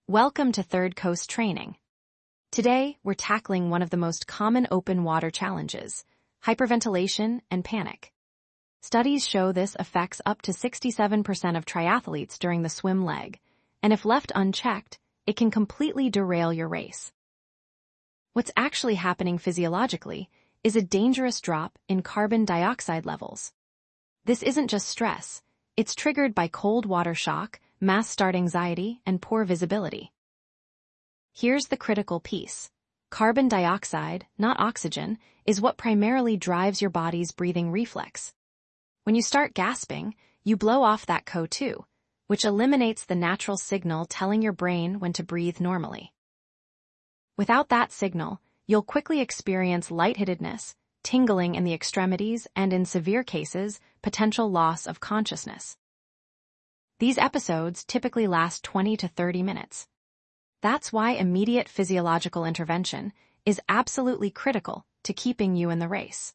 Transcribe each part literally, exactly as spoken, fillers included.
Welcome to Third Coast Training. Today, we're tackling one of the most common open water challenges, hyperventilation and panic. Studies show this affects up to sixty-seven percent of triathletes during the swim leg, and if left unchecked, it can completely derail your race. What's actually happening physiologically is a dangerous drop in carbon dioxide levels. This isn't just stress, it's triggered by cold water shock, mass start anxiety, and poor visibility. Here's the critical piece. Carbon dioxide, not oxygen, is what primarily drives your body's breathing reflex. When you start gasping, you blow off that C O two, which eliminates the natural signal telling your brain when to breathe normally. Without that signal, you'll quickly experience lightheadedness, tingling in the extremities, and in severe cases, potential loss of consciousness. These episodes typically last twenty to thirty minutes. That's why immediate physiological intervention is absolutely critical to keeping you in the race.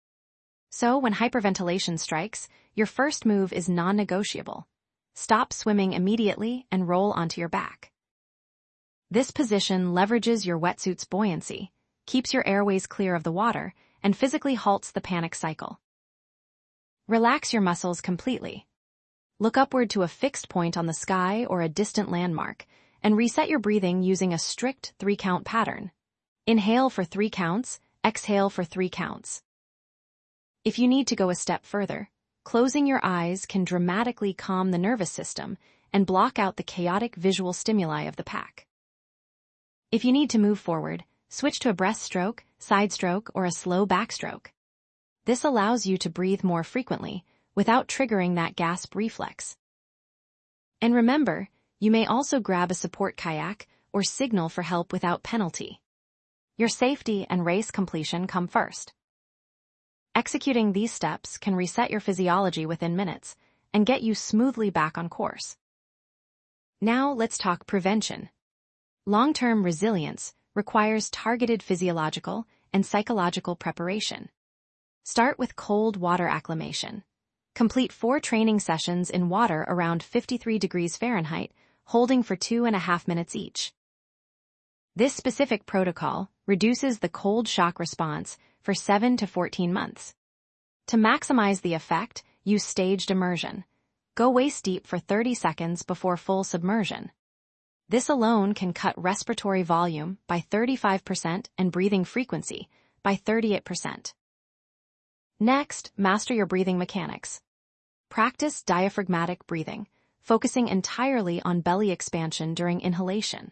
So when hyperventilation strikes, your first move is non-negotiable. Stop swimming immediately and roll onto your back. This position leverages your wetsuit's buoyancy, keeps your airways clear of the water, and physically halts the panic cycle. Relax your muscles completely. Look upward to a fixed point on the sky or a distant landmark, and reset your breathing using a strict three-count pattern. Inhale for three counts, exhale for three counts. If you need to go a step further, closing your eyes can dramatically calm the nervous system and block out the chaotic visual stimuli of the pack. If you need to move forward, switch to a breaststroke, side stroke, or a slow backstroke. This allows you to breathe more frequently, without triggering that gasp reflex. And remember, you may also grab a support kayak or signal for help without penalty. Your safety and race completion come first. Executing these steps can reset your physiology within minutes and get you smoothly back on course. Now let's talk prevention. Long-term resilience requires targeted physiological and psychological preparation. Start with cold water acclimation. Complete four training sessions in water around fifty-three degrees Fahrenheit, holding for two and a half minutes each. This specific protocol reduces the cold shock response for seven to fourteen months. To maximize the effect, use staged immersion. Go waist deep for thirty seconds before full submersion. This alone can cut respiratory volume by thirty-five percent and breathing frequency by thirty-eight percent. Next, master your breathing mechanics. Practice diaphragmatic breathing, focusing entirely on belly expansion during inhalation.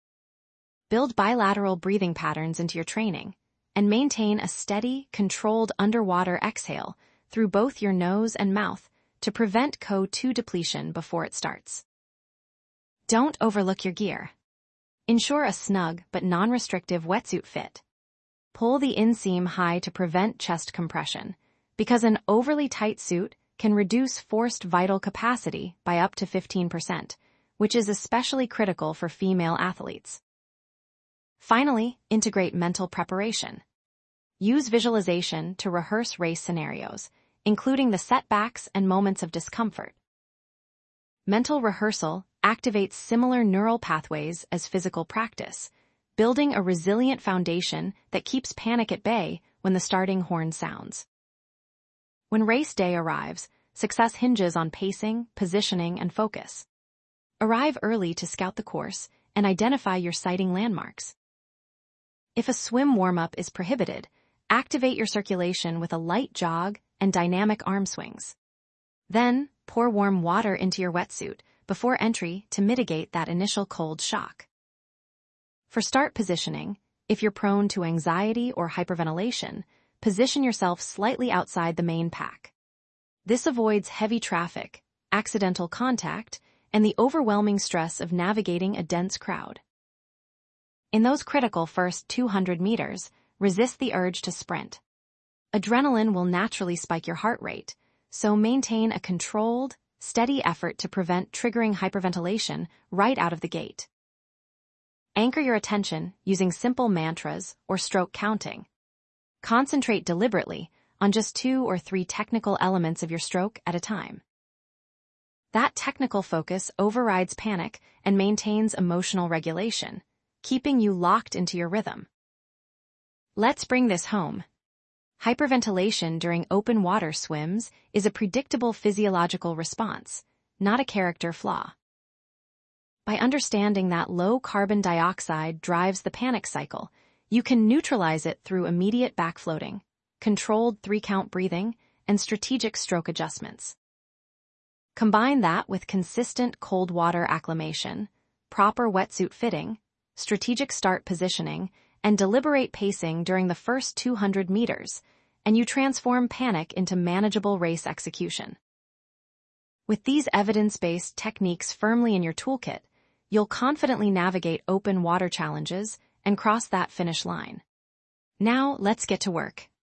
Build bilateral breathing patterns into your training, and maintain a steady, controlled underwater exhale through both your nose and mouth to prevent C O two depletion before it starts. Don't overlook your gear. Ensure a snug but non-restrictive wetsuit fit. Pull the inseam high to prevent chest compression, because an overly tight suit can reduce forced vital capacity by up to fifteen percent, which is especially critical for female athletes. Finally, integrate mental preparation. Use visualization to rehearse race scenarios, including the setbacks and moments of discomfort. Mental rehearsal activates similar neural pathways as physical practice, building a resilient foundation that keeps panic at bay when the starting horn sounds. When race day arrives, success hinges on pacing, positioning, and focus. Arrive early to scout the course and identify your sighting landmarks. If a swim warm-up is prohibited, activate your circulation with a light jog and dynamic arm swings. Then, pour warm water into your wetsuit before entry to mitigate that initial cold shock. For start positioning, if you're prone to anxiety or hyperventilation, position yourself slightly outside the main pack. This avoids heavy traffic, accidental contact, and the overwhelming stress of navigating a dense crowd. In those critical first two hundred meters, resist the urge to sprint. Adrenaline will naturally spike your heart rate, so maintain a controlled, steady effort to prevent triggering hyperventilation right out of the gate. Anchor your attention using simple mantras or stroke counting. Concentrate deliberately on just two or three technical elements of your stroke at a time. That technical focus overrides panic and maintains emotional regulation, keeping you locked into your rhythm. Let's bring this home. Hyperventilation during open water swims is a predictable physiological response, not a character flaw. By understanding that low carbon dioxide drives the panic cycle, you can neutralize it through immediate backfloating, controlled three-count breathing, and strategic stroke adjustments. Combine that with consistent cold water acclimation, proper wetsuit fitting, strategic start positioning, and deliberate pacing during the first two hundred meters, and you transform panic into manageable race execution. With these evidence-based techniques firmly in your toolkit, you'll confidently navigate open water challenges and cross that finish line. Now, let's get to work.